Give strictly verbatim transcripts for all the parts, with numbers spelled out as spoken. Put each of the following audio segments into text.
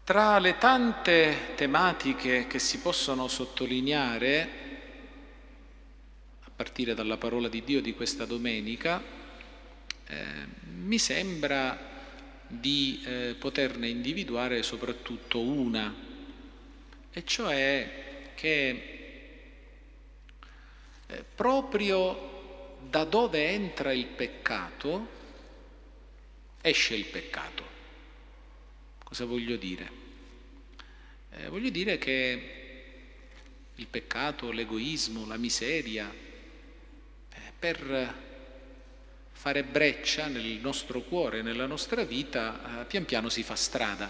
Tra le tante tematiche che si possono sottolineare, a partire dalla parola di Dio di questa domenica, eh, mi sembra di eh, poterne individuare soprattutto una, e cioè che eh, proprio da dove entra il peccato, esce il peccato. Cosa voglio dire? Eh, voglio dire che il peccato, l'egoismo, la miseria, eh, per fare breccia nel nostro cuore, nella nostra vita, eh, pian piano si fa strada.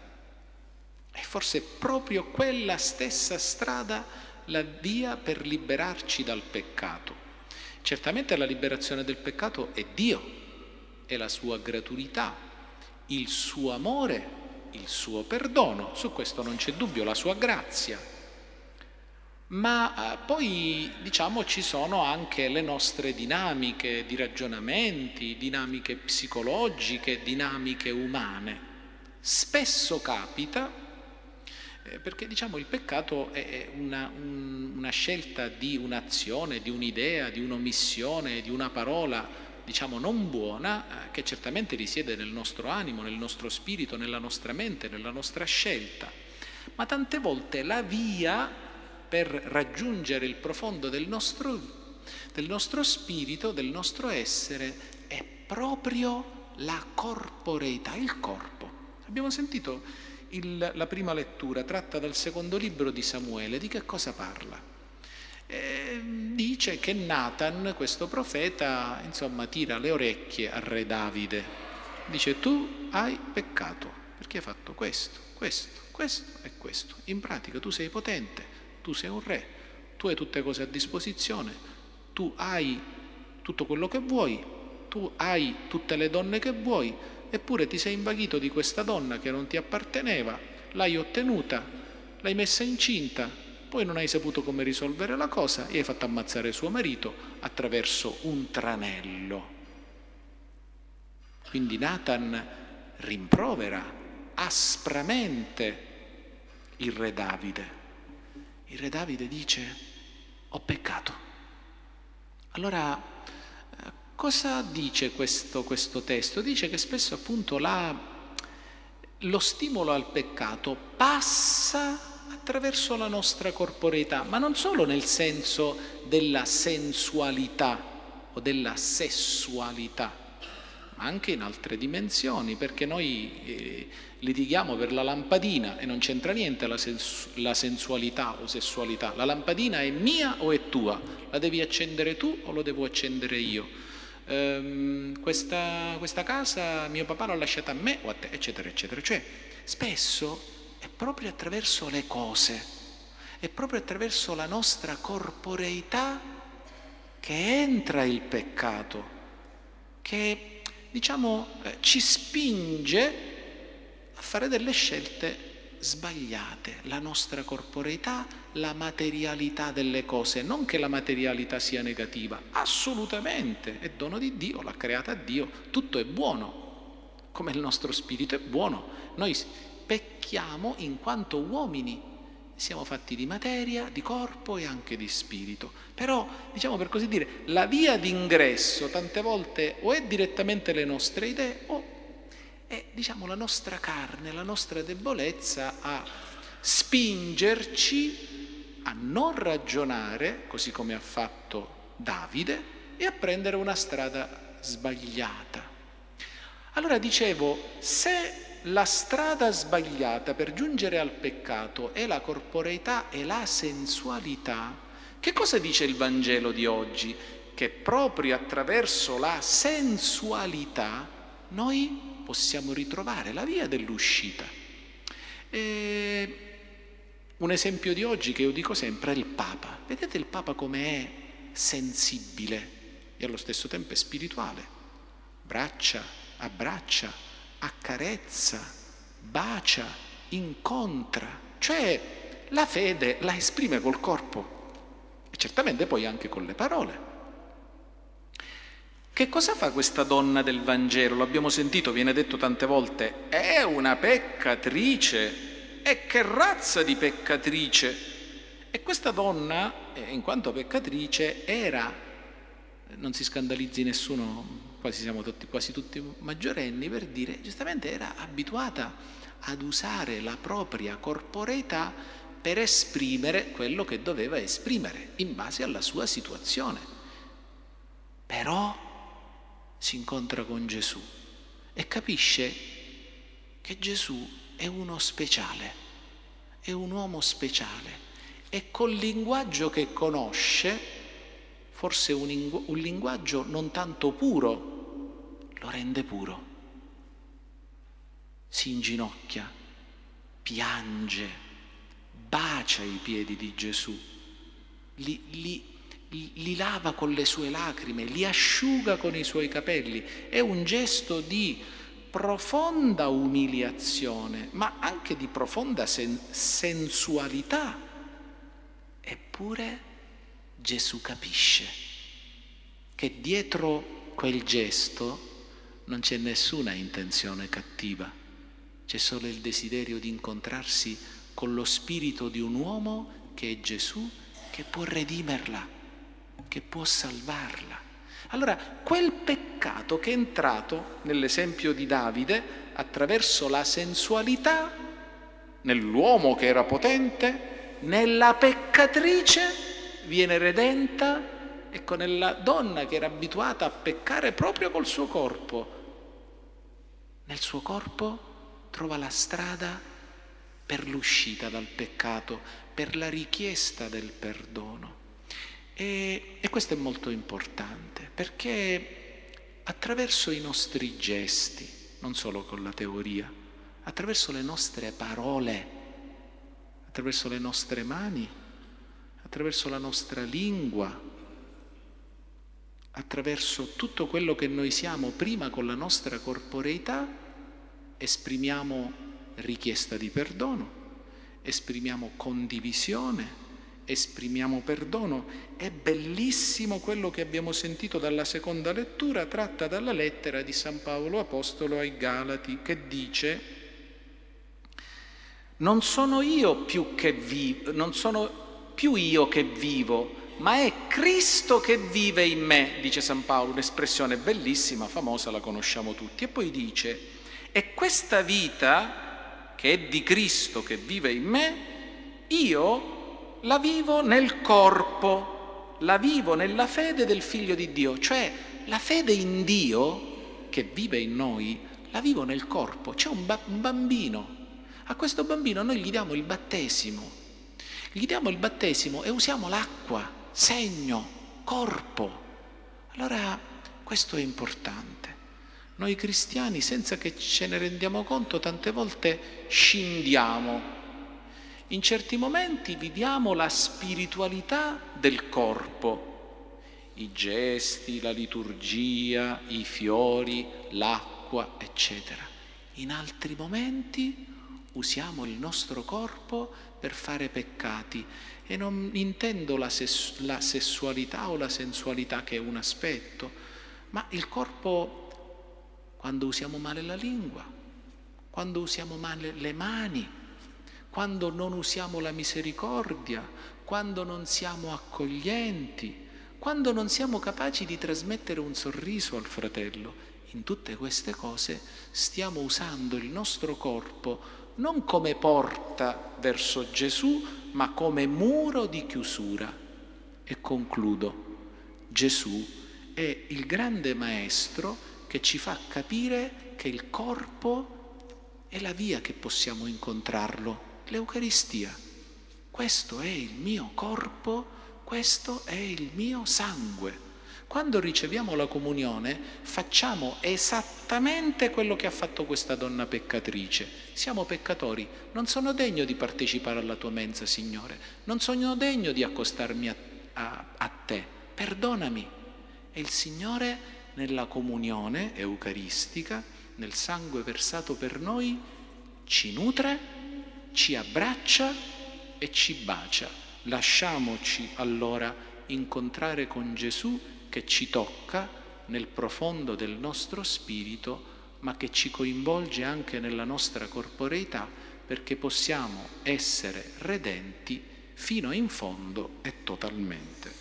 E forse proprio quella stessa strada la via per liberarci dal peccato. Certamente la liberazione del peccato è Dio, è la sua gratuità, il suo amore, il suo perdono, su questo non c'è dubbio, la sua grazia. Ma eh, poi, diciamo, ci sono anche le nostre dinamiche di ragionamenti, dinamiche psicologiche, dinamiche umane. Spesso capita, eh, perché diciamo il peccato è una, un, una scelta di un'azione, di un'idea, di un'omissione, di una parola, diciamo non buona, eh, che certamente risiede nel nostro animo, nel nostro spirito, nella nostra mente, nella nostra scelta. Ma tante volte la via per raggiungere il profondo del nostro, del nostro spirito, del nostro essere, è proprio la corporeità, il corpo. Abbiamo sentito il, la prima lettura tratta dal secondo libro di Samuele. Di che cosa parla? Eh, dice che Natan, questo profeta, insomma, tira le orecchie al re Davide. Dice: tu hai peccato perché hai fatto questo, questo, questo e questo. In pratica tu sei potente, tu sei un re, tu hai tutte cose a disposizione, tu hai tutto quello che vuoi, tu hai tutte le donne che vuoi, eppure ti sei invaghito di questa donna che non ti apparteneva, l'hai ottenuta, l'hai messa incinta, poi non hai saputo come risolvere la cosa e hai fatto ammazzare suo marito attraverso un tranello. Quindi Natan rimprovera aspramente il re Davide. Il re Davide dice: ho peccato. Allora, cosa dice questo, questo testo? Dice che spesso appunto la, lo stimolo al peccato passa attraverso la nostra corporeità, ma non solo nel senso della sensualità o della sessualità, ma anche in altre dimensioni, perché noi eh, litighiamo per la lampadina e non c'entra niente la, sens- la sensualità o sessualità. La lampadina è mia o è tua? La devi accendere tu o lo devo accendere io? Ehm, questa, questa casa mio papà l'ha lasciata a me o a te, eccetera, eccetera. Cioè, spesso è proprio attraverso le cose, è proprio attraverso la nostra corporeità che entra il peccato, che diciamo eh, ci spinge a fare delle scelte sbagliate. La nostra corporeità, la materialità delle cose, non che la materialità sia negativa, assolutamente, è dono di Dio, l'ha creata Dio, tutto è buono, come il nostro spirito è buono. Noi pecchiamo in quanto uomini, siamo fatti di materia, di corpo e anche di spirito. Però, diciamo per così dire, la via d'ingresso tante volte o è direttamente le nostre idee o è, diciamo, la nostra carne, la nostra debolezza a spingerci a non ragionare, così come ha fatto Davide, e a prendere una strada sbagliata. Allora dicevo, se la strada sbagliata per giungere al peccato è la corporeità e la sensualità, che cosa dice il Vangelo di oggi? Che proprio attraverso la sensualità noi possiamo ritrovare la via dell'uscita. E un esempio di oggi che io dico sempre è il Papa. Vedete il Papa come è sensibile e allo stesso tempo è spirituale. Braccia, abbraccia, accarezza, bacia, incontra. Cioè la fede la esprime col corpo e certamente poi anche con le parole. Che cosa fa questa donna del Vangelo? L'abbiamo sentito, viene detto tante volte, è una peccatrice. e che razza di peccatrice! E questa donna, in quanto peccatrice, era, non si scandalizzi nessuno, quasi siamo tutti, quasi tutti maggiorenni, per dire, giustamente era abituata ad usare la propria corporeità per esprimere quello che doveva esprimere in base alla sua situazione. Però si incontra con Gesù e capisce che Gesù è uno speciale, è un uomo speciale e col linguaggio che conosce, forse un, lingu- un linguaggio non tanto puro, lo rende puro. Si inginocchia, piange, bacia i piedi di Gesù, li, li, li lava con le sue lacrime, li asciuga con i suoi capelli. È un gesto di profonda umiliazione, ma anche di profonda sen- sensualità. Eppure Gesù capisce che dietro quel gesto non c'è nessuna intenzione cattiva, c'è solo il desiderio di incontrarsi con lo spirito di un uomo che è Gesù, che può redimerla, che può salvarla. Allora, quel peccato che è entrato nell'esempio di Davide attraverso la sensualità, nell'uomo che era potente, nella peccatrice viene redenta, ecco, nella donna che era abituata a peccare proprio col suo corpo. Nel suo corpo trova la strada per l'uscita dal peccato, per la richiesta del perdono. E, e questo è molto importante, perché attraverso i nostri gesti, non solo con la teoria, attraverso le nostre parole, attraverso le nostre mani, attraverso la nostra lingua, attraverso tutto quello che noi siamo prima con la nostra corporeità, esprimiamo richiesta di perdono, esprimiamo condivisione, esprimiamo perdono. È bellissimo quello che abbiamo sentito dalla seconda lettura tratta dalla lettera di San Paolo Apostolo ai Galati, che dice: non sono io più che vivo, non sono più io che vivo, ma è Cristo che vive in me, dice San Paolo, un'espressione bellissima, famosa, la conosciamo tutti. E poi dice: e questa vita che è di Cristo che vive in me, io la vivo nel corpo, la vivo nella fede del Figlio di Dio. Cioè la fede in Dio che vive in noi, la vivo nel corpo. C'è un, ba- un bambino. A questo bambino noi gli diamo il battesimo, gli diamo il battesimo e usiamo l'acqua, segno, corpo. Allora questo è importante. Noi cristiani, senza che ce ne rendiamo conto, tante volte scindiamo. In certi momenti viviamo la spiritualità del corpo, i gesti, la liturgia, i fiori, l'acqua, eccetera. In altri momenti usiamo il nostro corpo per fare peccati, e non intendo la, sess- la sessualità o la sensualità, che è un aspetto, ma il corpo quando usiamo male la lingua, quando usiamo male le mani, quando non usiamo la misericordia, quando non siamo accoglienti, quando non siamo capaci di trasmettere un sorriso al fratello. In tutte queste cose stiamo usando il nostro corpo non come porta verso Gesù, ma come muro di chiusura. E concludo. Gesù è il grande maestro che ci fa capire che il corpo è la via che possiamo incontrarlo, l'Eucaristia. Questo è il mio corpo, questo è il mio sangue. Quando riceviamo la comunione facciamo esattamente quello che ha fatto questa donna peccatrice. Siamo peccatori, non sono degno di partecipare alla tua mensa, Signore, non sono degno di accostarmi a, a, a te, perdonami. E il Signore nella comunione eucaristica, nel sangue versato per noi, ci nutre, ci abbraccia e ci bacia. Lasciamoci allora incontrare con Gesù, che ci tocca nel profondo del nostro spirito, ma che ci coinvolge anche nella nostra corporeità, perché possiamo essere redenti fino in fondo e totalmente.